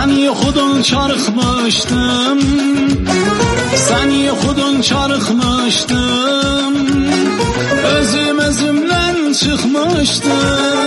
Seni xudun çarıkmıştım, seni xudun çarıkmıştım, özümden çıkmıştım.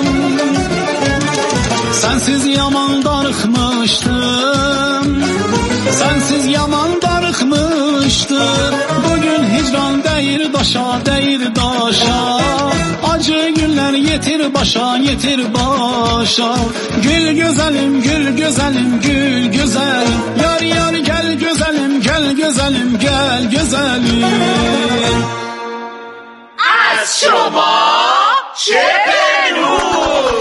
Sensiz yaman darıkmıştım, sensiz yaman darıkmıştım. Bugün hicran değir daşa, değir daşa, acı günler yetir başa, yetir başa. Gül güzelim, gül güzelim, gül güzel. Yar yar gel güzelim, gel güzelim, gel güzelim. از شما چه پنهون؟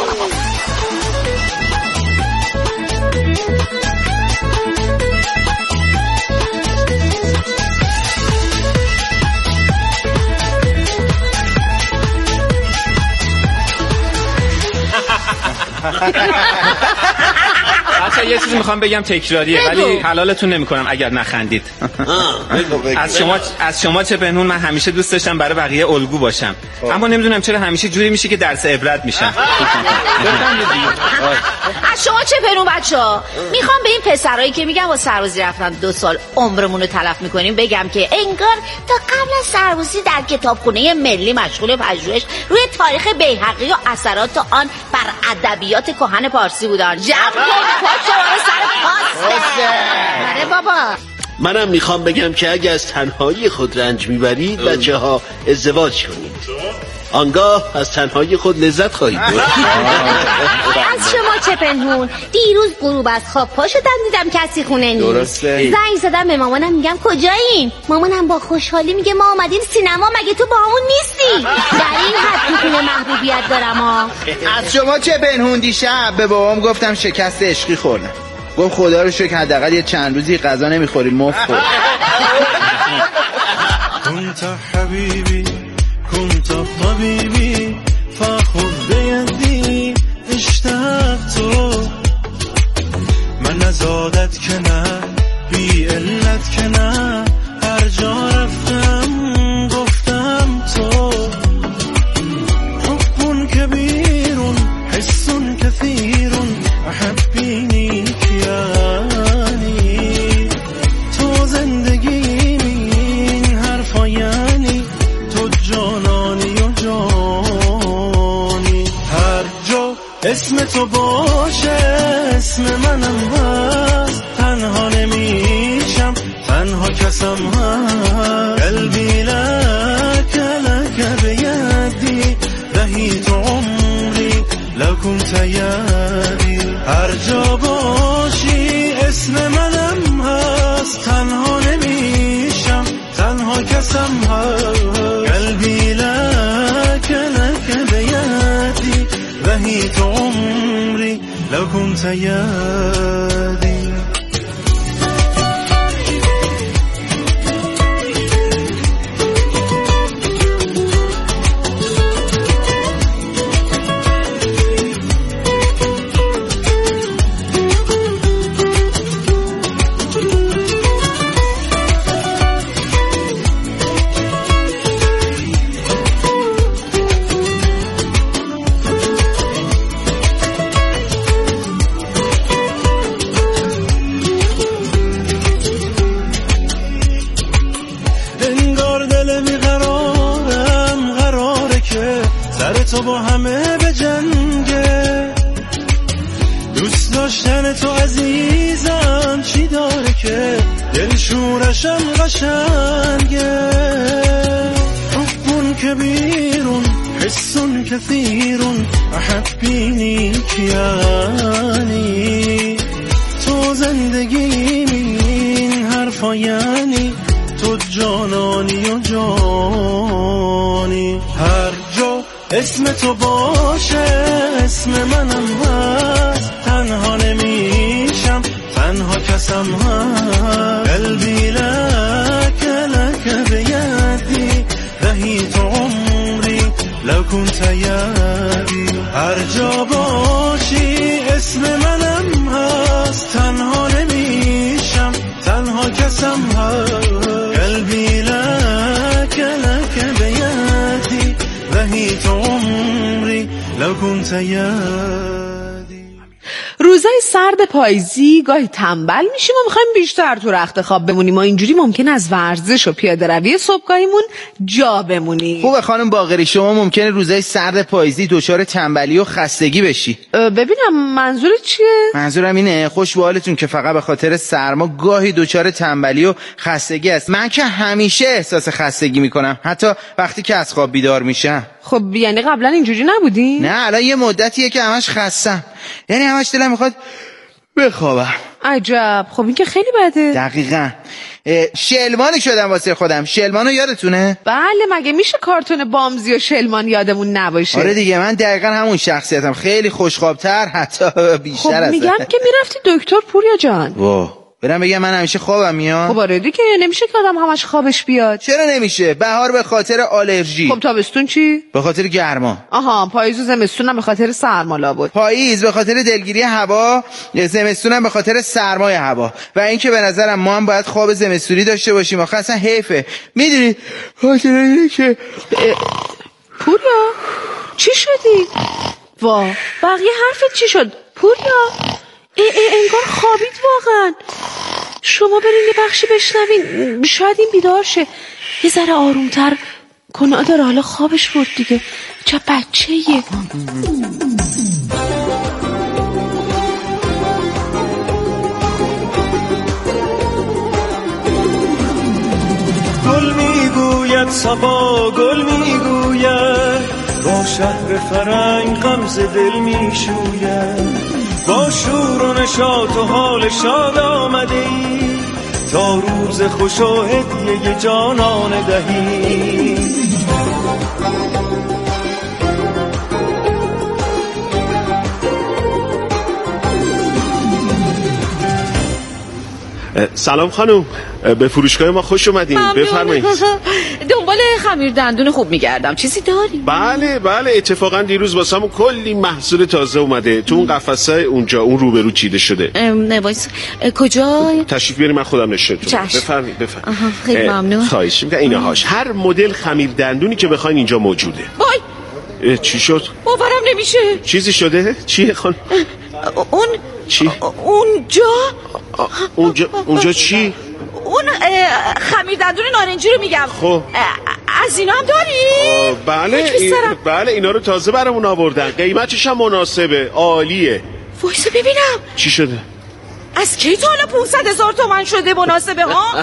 بچه یه چیزی میخوام بگم تکراریه ولی حلالتون نمیکنم اگر نخندید. از شما چه پنهون من همیشه دوست داشتم برای بقیه الگو باشم، اما نمیدونم چرا همیشه جوری میشه که درس عبرت میشم. از شما چه پنهون بچه‌ها؟ میخوام به این پسرایی که میگن با سربازی رفتن 2 سال عمرمون رو تلف میکنیم بگم که انگار تا قبل از سربازی در کتابخونه ملی مشغول پژوهش روی تاریخ بیهقی و اثرات آن بر ادبیات کهن پارسی بودن. آره بابا. منم میخوام بگم که اگه از تنهایی خود رنج میبرید بچه ها ازدواج کنید، آنگاه از تنهایی خود لذت خواهید برد. از شما چه پنهون؟ دیروز غروب از خواب پا شدم دیدم کسی خونه نیست. درسته. زنگ زدم به مامانم میگم کجایین؟ مامانم با خوشحالی میگه ما آمدیم سینما، مگه تو با همون نیستی؟ در این حد میتونه محبوبیت دارم ها. از شما چه پنهون؟ دیشب به بابام گفتم شکست عشقی خوردم، گفت خدا رو شکر حداقل یه چند روزی غذا نمیخوری مفت خور. كنت حبيبي كنت طبيبي فخذ بيدي اشتقت من نزادت که نه بی علت که نه هر جا رفتم گفتم تو حب كبير حس كثير احبيني کیانی تو زندگی این حرفا یعنی تو جانانی و جانی هر جا اسم تو باشه اسم منم هست تنها نمیشم تنها کسم هست قلبی لک لک بیدی دهیت عمری لو كنت یدی هر جا باشی اسم منم هست تنها نمیشم تنها کسم هست قلبی لک لک بیدی وحیت عمری لو كنت یدی. تو با همه به جنگه دوست داشتن تو عزیزم چی داره که دل شورشم قشنگه حب كبير حس كثير احبيني کیانی تو زندگی این حرفا یعنی تو جانانی و جانی هر جا اسم تو باشه اسم منم هست تنها نمیشم تنها کسم هست قلبی لک لک بیدی دهیت عمری لو كنت یدی هر جا باشی اسم منم هست تنها نمیشم تنها کسم هست قلبی لک لک بیدی دهیت عمری لو كنت یدی. روزای سرد پاییزی گاهی تنبل میشیم و میخوایم بیشتر تو رخت خواب بمونیم و اینجوری ممکن از ورزش و پیاده روی صبحگاهیمون جا بمونیم. خوبه خانم باقری، شما ممکنه روزای سرد پاییزی دچار تنبلی و خستگی بشی. ببینم منظورت چیه؟ منظورم اینه خوش به حالتون که فقط به خاطر سرما گاهی دچار تنبلی و خستگی است. من که همیشه احساس خستگی میکنم، حتی وقتی که از خواب بیدار میشم. خب یعنی قبلا اینجوری نبودی؟ نه، الان یه مدتیه که همش خستم، یعنی همش دلم میخواد بخوابم. عجب، خب این که خیلی بده. دقیقاً. شلمانی شدم واسه خودم. شلمانو یادتونه؟ بله، مگه میشه کارتون بامزی و شلمان یادمون نباشه؟ آره دیگه، من دقیقاً همون شخصیتم، خیلی خوشخوابتر، حتی بیشتر از. خب میگم که میرفتی دکتر پوریا جان. برم بگم من همیشه خوابم میاد؟ خب آره دیگه، نمیشه که آدم همش خوابش بیاد. چرا نمیشه؟ بهار به خاطر آلرژی. خب تابستون چی؟ به خاطر گرما. آها، پاییز و زمستون هم به خاطر سرما لابد. پاییز به خاطر دلگیری هوا، زمستون هم به خاطر سرمای هوا. و اینکه به نظرم ما هم باید خواب زمستونی داشته باشیم، آخه اصلا حیفه. میدونید خاطر اینه که پوریا چی شدی؟ بقیه حرفت چی شد پوریا؟ انگار خوابید واقعا. شما برین یه بخشی بشنوین، شاید این بیدار شه، یه ذره آرومتر گناه داره، حالا خوابش برد دیگه، چه بچه‌یه. گل میگوید صبا، گل میگوید با شهر فرنگ غمز دل میشوید، با شور و نشاط و حال شاد آمده ای تا روز خوش و هدیه جانان دهی. سلام خانم، به فروشگاه ما خوش اومدین. بفرمایید. دنبال خمیر دندون خوب میگردم، چیزی داری؟ بله اتفاقا دیروز واسمون کلی محصول تازه اومده تو اون قفسه اونجا، اون روبرو چیده شده. نبایست کجا؟ تشریف بیارید من خودم نشونتون. بفرمایید. خیلی ممنون. خواهش می‌کنم. اینهاش هر مدل خمیر دندونی که بخواید اینجا موجوده. وای چی شد؟ باورم نمیشه. چیزی شده؟ چیه خانم؟ اون چی؟ اونجا چی؟ اون خمیر دندون نارنجی رو میگم. خب از اینا هم داری؟ بله اینا رو تازه برامون آوردن، قیمتش هم مناسبه، عالیه. وایسا ببینم چی شده؟ از کی تا حالا 500,000 تومان شده مناسبه ها؟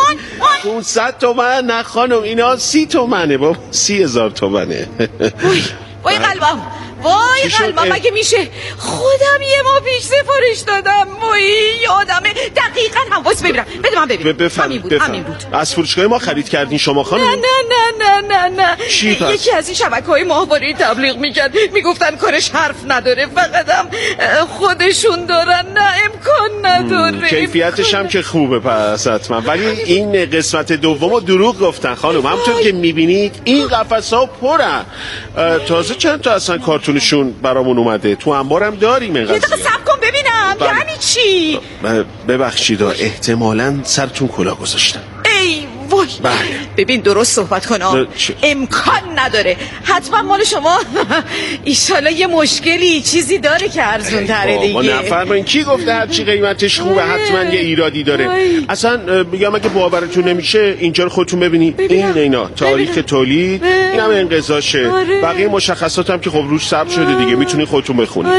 500 تومن؟ نه خانم، اینا 30 تومنه بابا، 30,000 تومنه. وای قلبم، وای قلبم، مگه میشه؟ خودم یه ماه پیش سفارش دادم. وای یادمه دقیقاً هم. وایس ببینم، بده من ببینم. همین بود. از فروشگاه ما خرید کردین شما خانم؟ نه. چی پس؟ یکی از این شبکه‌های ماهواره تبلیغ میکرد، میگفتن کارش حرف نداره، فقط هم خودشون دارن، نه امکان نداره. کیفیتش هم که خوبه پس حتما، ولی این قسمت دومو دروغ گفتن خانم. همونطور که میبینید این قفس‌ها پرن. تازه چند تا اصلا کارتونشون برامون اومده، تو انبارم داریم. یه دقیقه صبر کن ببینم. یعنی چی؟ ببخشید احتمالاً سرتون کلاه گذاشتم. ای وای. ببین درست صحبت کن. امکان نداره، حتما مال شما ایشالا یه مشکلی چیزی داره که ارزون تره دیگه. نفرمایین کی گفته هرچی قیمتش خوبه حتما یه ایرادی داره؟ اصلا میگم اگه باورتون نمیشه اینجا رو خودتون ببینید. اینا تاریخ تولید، این هم انقضاشه. بقیه مشخصات هم که خب روش ثبت شده دیگه، میتونید خودتون بخونید.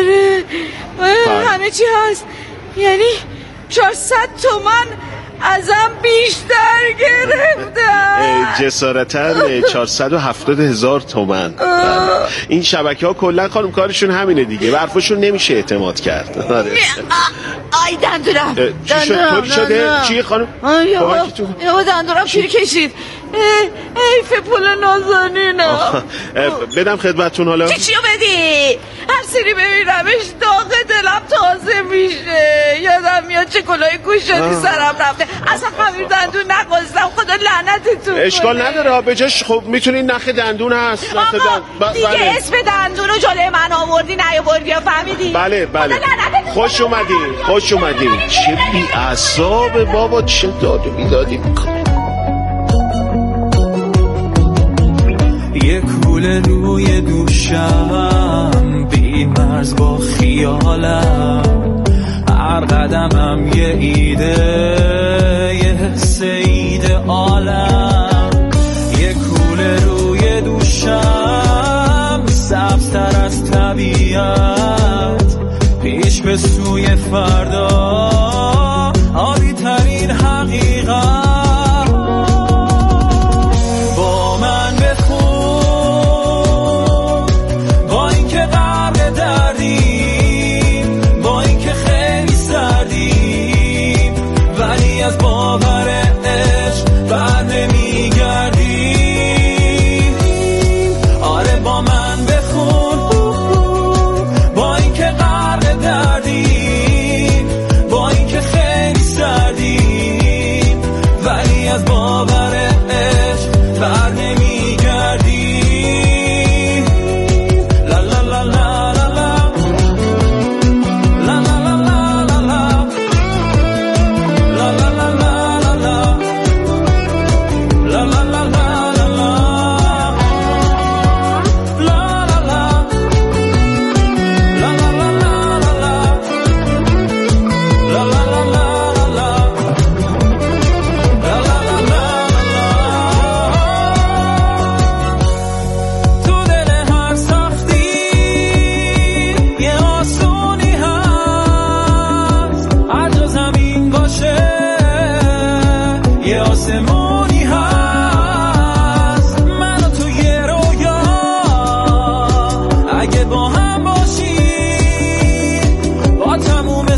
همه چی هست. یعنی 400 تومان ازم بیشتر گرفتن. جسارتاً 470,000 تومان. این شبکه ها کلا خانم کارشون همینه دیگه، برفاشون نمیشه اعتماد کرد. آی دندونم. چی شده؟ چی خانم؟ یا دندونم چی کشید؟ ایف پول نازنینم. بدم خدمتون حالا؟ چیو بدی؟ هر سری ببینمش داغ دلم تازه میشه. یادم میاد چه کلاه گوشادی سرم رفته. اصلا خمیر دندون نخواستم، خدا لعنتتون کنه. اشکال نداره، بجاش خب میتونین نخ دندون هست. دیگه اسم دندون رو جلوی من آوردی نیاوردی، فهمیدی؟ بله خوش اومدین. چه بی اعصاب بابا، چه داد و بیدادی میکنه. یه کوله روی دوشم بی مرز با خیالم،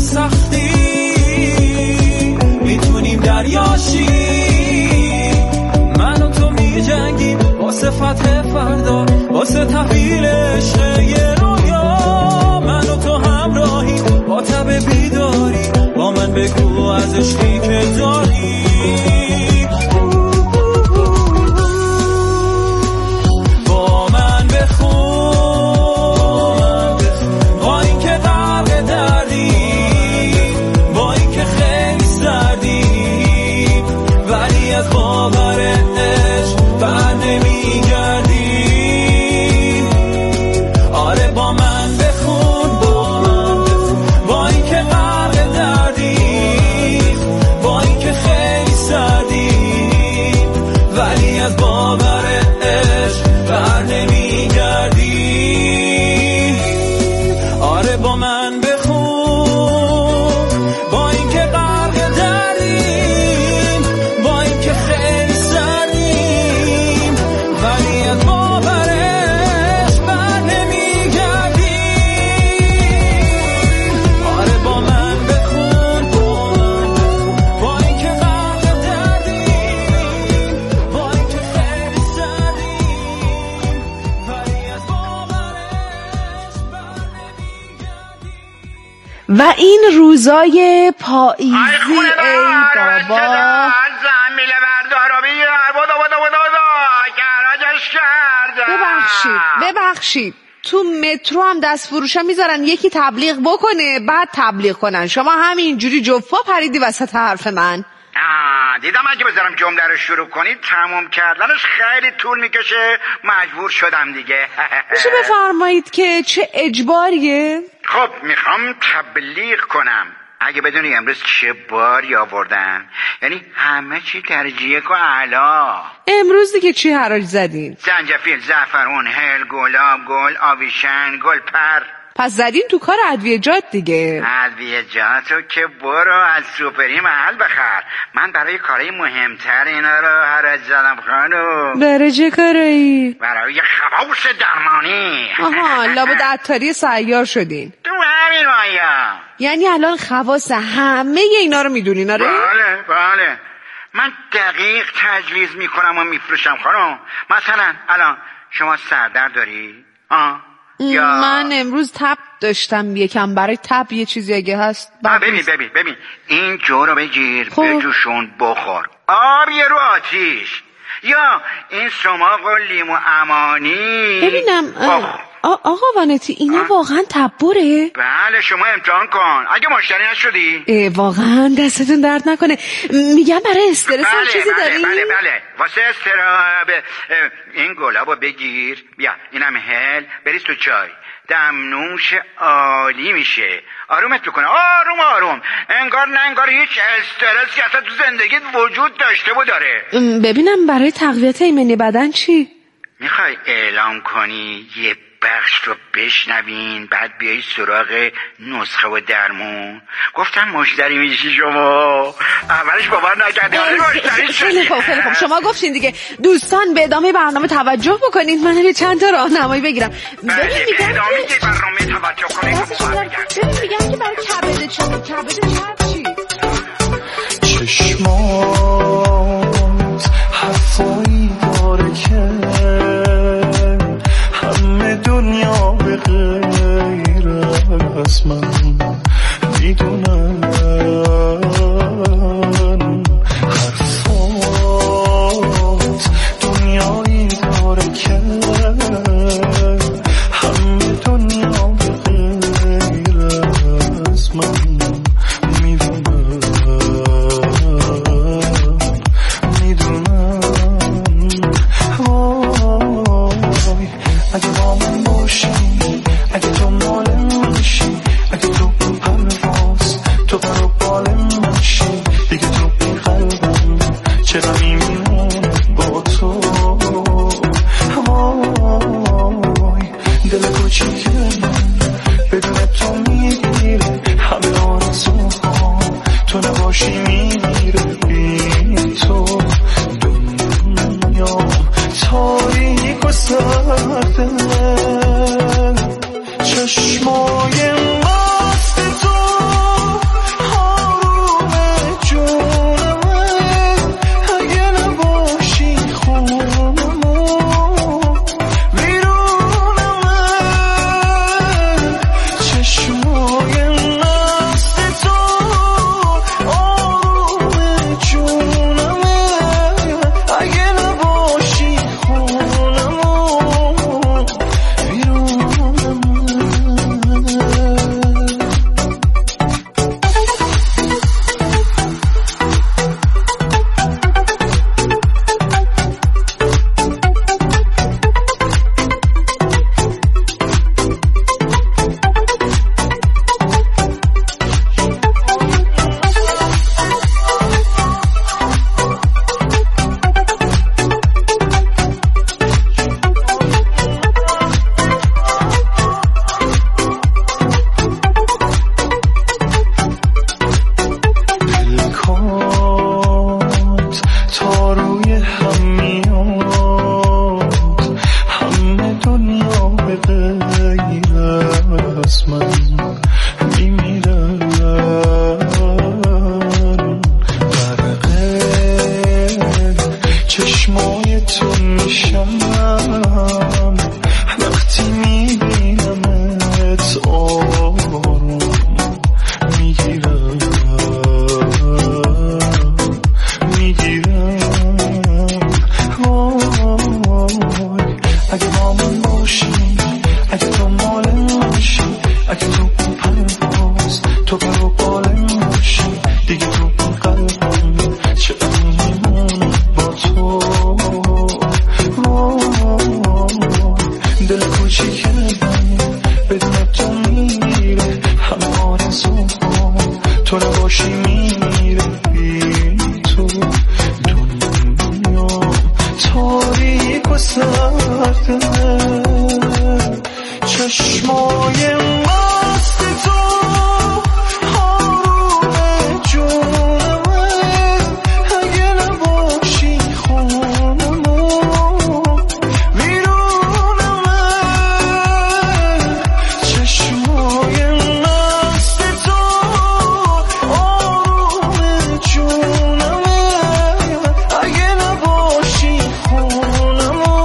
سختی میتونیم دریاشی. من و تو میجنگیم واسه فتح فردا، واسه تحویل عشق یه رویا. من و تو همراهی با تب بیداری، با من بگو از عشقی که داری. با من بخون با این که غرق دردی، با این که خیلی سردی، ولی از باور عشق بر نمیگردی. آره با من بخون با این که غرق دردی، با این که خیلی سردی، ولی از باور عشق بر نمیگردی. آره با من بخون با این که غرق دردیم، با این که خیلی سردیم، ولی از باور عشق بر نمیگردی. آره با من بخون با این که غرق دردیم، با این که خیلی سردیم، ولی از باور عشق بر نمیگردی. و این روزای پاییزی ای بابا. زمیل بردارو بیار بودا گراجش کرده. ببخشید تو مترو هم دست فروشا میذارن یکی تبلیغ بکنه بعد تبلیغ کنن، شما همینجوری جفا پریدی وسط حرف من. دیدم اگه بذارم جمله رو شروع کنید تموم کردنش خیلی طول میکشه، مجبور شدم دیگه. میشه بفرمایید که چه اجباریه؟ خب میخوام تبلیغ کنم. اگه بدونی امروز چه باری آوردن، یعنی همه چی درجه و اعلا. امروز دیگه چی حراج زدین؟ زنجفیل، زعفرون، هل، گلاب، گل، آویشن، گل پر. پس زدین تو کار ادویه‌جات دیگه. ادویه‌جاتو که برو از سوپری محل بخر. من برای کارهای مهمتر اینا رو حراج زدم خانم. برای چه کارایی؟ برای خواص درمانی. آها لابد عطاری سیار شدین. تو همین مایا. یعنی الان خواص همه اینا رو میدونین آره؟ بله من دقیق تجویز میکنم و میفروشم خانم. مثلا الان شما سردرد داری؟ یا من امروز تب داشتم یکم، برای تب یه چیزی اگه هست. ببین این جو رو بگیر بجوشون بخور، آب یه رو آتیش، یا این سماق و لیمو امانی. ببینم آقا وانتی اینا واقعا تبره؟ بله شما امتحان کن اگه مشتری نشدی. واقعا دستتون درد نکنه. میگم برای استرس هم چیزی داری؟ بله واسه استراب این گلابو بگیر، بیا اینم هل، بریز تو چای، دمنوش عالی میشه، آرومت بکنه. آروم انگار هیچ استرسی اصلا تو زندگیت وجود داشته و داره. ببینم برای تقویت ایمنی بدن چی؟ میخوای اعلام کنی یه بخش رو بشنوین بعد بیایی سراغ نسخه و درمون؟ گفتم مشتری میشی شما، اولش باور نکردی مشتری شدی. خیلی خوب شما گفتین دیگه. دوستان به ادامه برنامه توجه بکنید، من یه چند تا راهنمایی بگیرم. ببین میگم ادامه برنامه توجه کنید. میگم که برای کبد چپ چی؟ چشمات حرفایی داره که همه دنیا به غیر از من میدونن. حرفات دنیایی داره که همه دنیا به غیر از من چشمای مست تو تو نباشی میره بی تو دنیا تاریک و سرده چشمای مست تو آروم جونمه اگه نباشی خونمو ویرونمه چشمای مست تو آروم جونمه اگه نباشی خونمو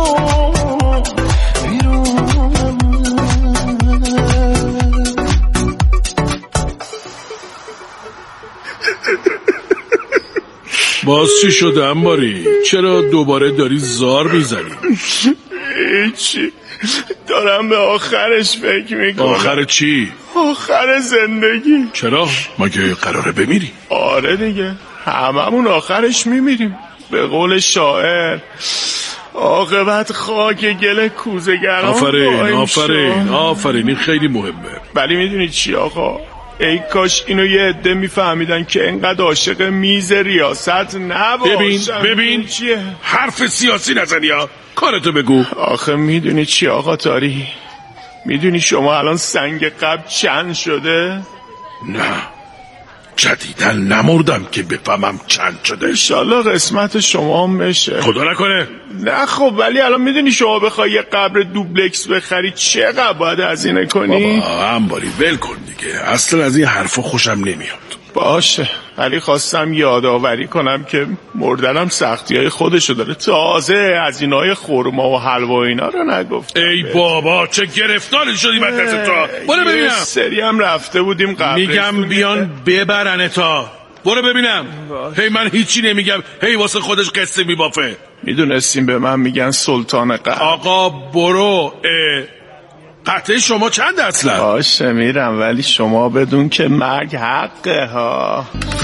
باز چی شده انباری؟ چرا دوباره داری زار میزنی؟ هیچی، دارم به آخرش فکر میکنم. آخر چی؟ آخر زندگی. چرا؟ مگه قراره بمیری؟ آره دیگه، هممون آخرش میمیریم. به قول شاعر عاقبت خاک گل کوزه‌گران. آفرین این خیلی مهمه. ولی میدونی چی آقا؟ ای کاش اینو یه عده میفهمیدن که اینقدر عاشق میز ریاست نباشن. ببین چیه؟ حرف سیاسی نزنی ها، کارتو بگو. آخه میدونی چی آقا تاری؟ میدونی شما الان سنگ قبل چند شده؟ نه جدیدن نمردم که بفهمم چند شده. انشالله قسمت شما هم بشه. خدا نکنه. نه خب ولی الان میدونی شما بخوای یه قبر دوبلکس بخری چقدر باید هزینه کنی؟ بابا انباری ول کن دیگه، اصلا از این حرفا خوشم نمیاد. باشه ولی خواستم یادآوری کنم که مردنم سختی‌های خودشو داره. تازه هزینه‌های خرما و حلوا اینا رو نگفتم. ای بابا چه گرفتاری شدی من دست تو. برو ببینم. یه سری هم رفته بودیم قبل. میگم بیان ببرن تا. برو ببینم. هی من هیچی نمیگم، هی واسه خودش قصه میبافه. میدونستیم به من میگن سلطان قهر. آقا برو. قطعه شما چند اصلا؟ باشه میرم ولی شما بدون که مرگ حقه ها.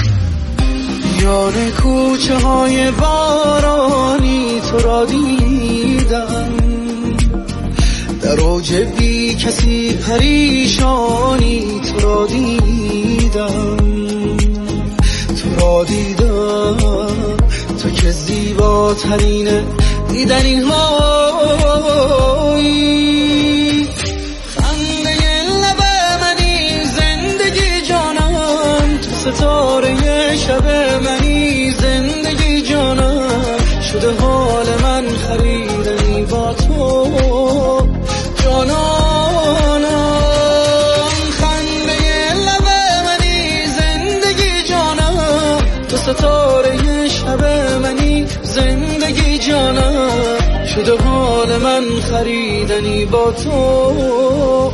یار کوچه های بارانی تو را دیدم، در اوج بی کسی پریشانی تو را دیدم، تو که زیباترین دیدنی هایی، خنده لب منی زندگی جانم، تو ستاره شب منی زندگی جانم، شده حال من خریدنی با تو جانانم، خنده لب منی زندگی جانم، تو ستاره شب منی زندگی جانم، شده حال من خریدنی با تو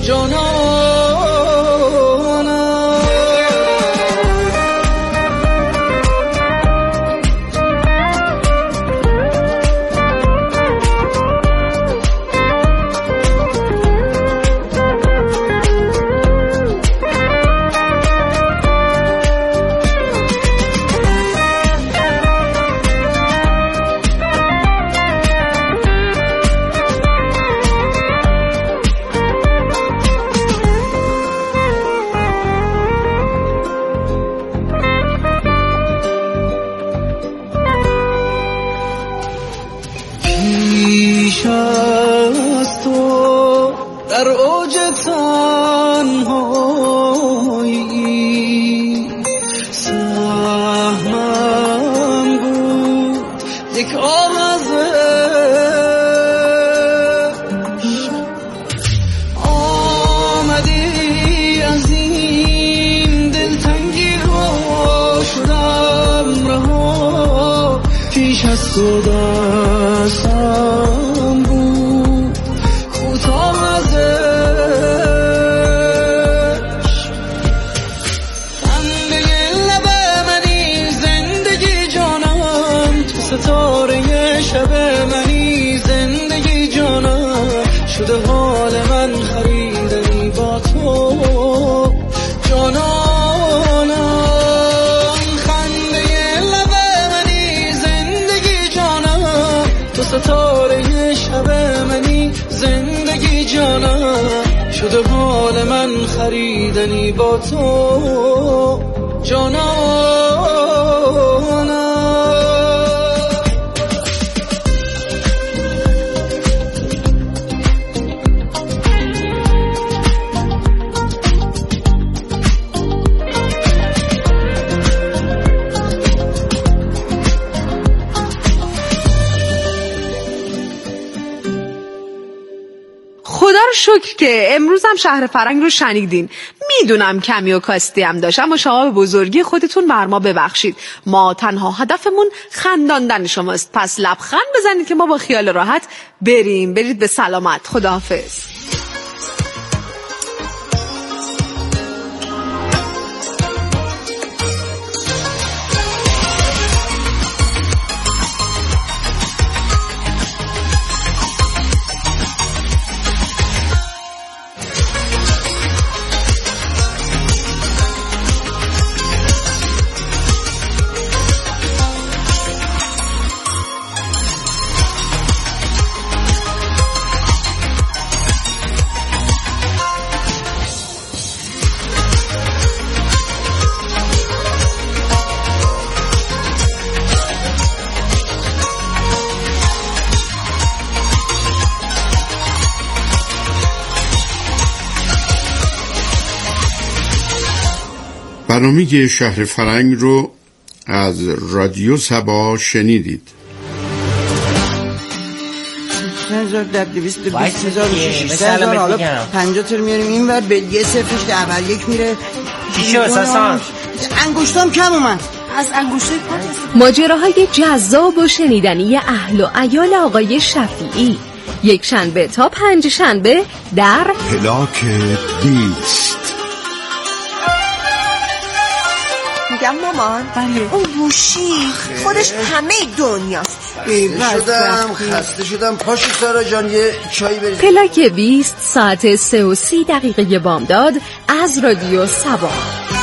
جانانم. پیش از تو در اوج تنهایی سهمم بود یک آغازش، آمدی از این دلتنگی ها شدم رها، پیش از تو دستم بود کوتاه ازش، خنده لب منی زندگی جانم، تو ستاره شب منی زندگی جانم، شده حال من خریدنی با تو جانانم، خنده لب منی زندگی جانم، تو ستاره شب منی زندگی جانم، شده حال من خریدنی با تو شکر که امروز هم شهر فرنگ رو شنیدین. میدونم کمی و کاستی هم داشت، اما شما به بزرگی خودتون بر ما ببخشید. ما تنها هدفمون خنداندن شماست، پس لبخند بزنید که ما با خیال راحت برید به سلامت. خداحافظ. برنامه شهر فرنگ رو از رادیو سبا شنیدید. 200,000 حالا 50 تا میاریم این ور به یه صفرش اول یک میره. چی اساسا انگشتام کم اومد. از انگشته ماجراهای جذاب و شنیدنی اهل و عیال آقای شفیعی، یک شنبه تا پنج شنبه در پلاک 20. میگم مامان اون گوشی خودش همه دنیاست. خسته شدم پاشو سارا جان یه چای بریز. پلاک 20 ساعت 3:30 بامداد از رادیو سبا.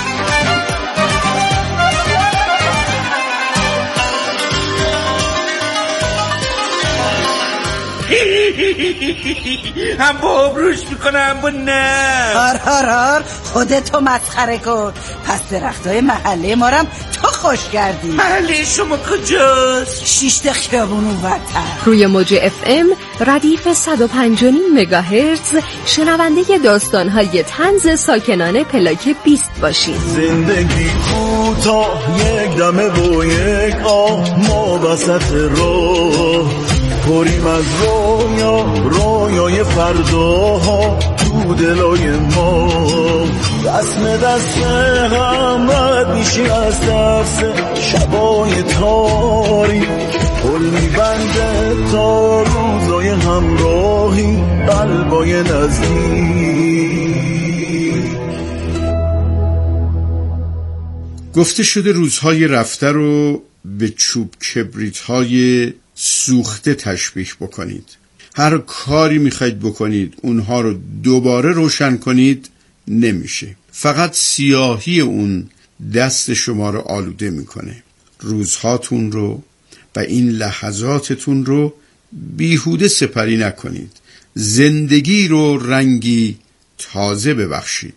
هم با ابروش میکنه هم با نه. هار خودتو مسخره کن. پس درختای محله ما رم تو خوش کردی. محله شما کجاست؟ 6 خیابون اونورتر. روی موج FM ردیف 105.5 مگاهرتز شنونده داستان‌های طنز ساکنان پلاک 20 باشید. زندگی کوتاه یک دمه و یک آه، ما وسط راه پریم از رویای فرداها تو دلای ما. دست هم رد میشی از درس شبای تاریک، پل میبنده تا روزای همراهی قلبای نزدیک. گفته شده روزهای رفته رو به چوب کبریت‌های سوخته تشبیه بکنید. هر کاری میخواید بکنید اونها رو دوباره روشن کنید نمیشه. فقط سیاهی اون دست شما رو آلوده میکنه. روزهاتون رو و این لحظاتتون رو بیهوده سپری نکنید. زندگی رو رنگی تازه ببخشید.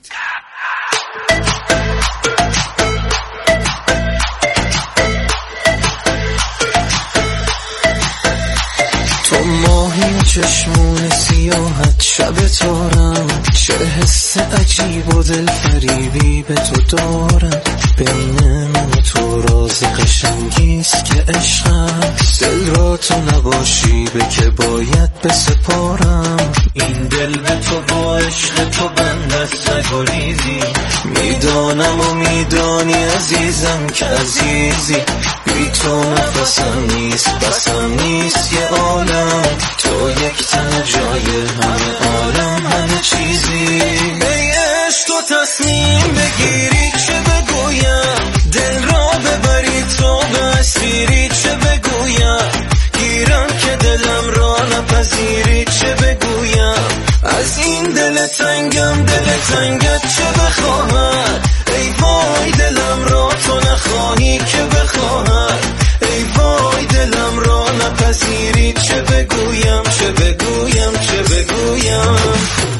ماهی چشمون سیاحت شب تارم، چه حس عجیب و دل فریبی به تو دارم. بین من و تو راز قشنگیست که عشقم، دل را تو نباشی به که باید بسپارم. این دل به تو با عشق تو بندست نگریزی، میدانم و میدانی عزیزم که عزیزی. بی تو نفسم نیست بسم نیست یه عالم، تو یک تن جای همه عالم همه چیزی. ای عشق تو تصمیم بگیری چه بگویم، دل را ببری تو به اسیری چه بگویم. گیرم که دلم را نپذیری چه بگویم. از این دل تنگت چه بخواهد. ای وای دلم را تو نخواهی که بخواهد. ای وای دلم را نپذیری چه بگویم چه بگویم چه بگویم.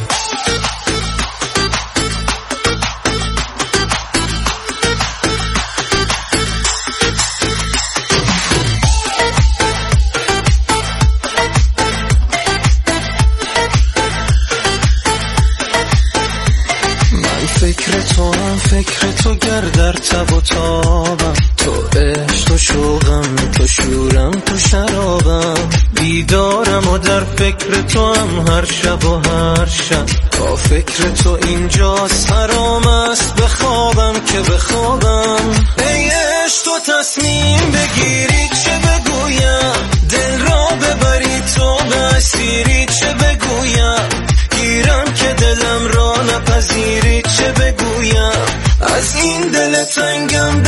فکر تو گر در تب و تابم، تو عشق تو شوقم تو شورم تو شرابم. بی بیدارم و در فکر تو هم هر شب و هر شب. تا فکر تو اینجا سرام است بخوابم که بخوابم،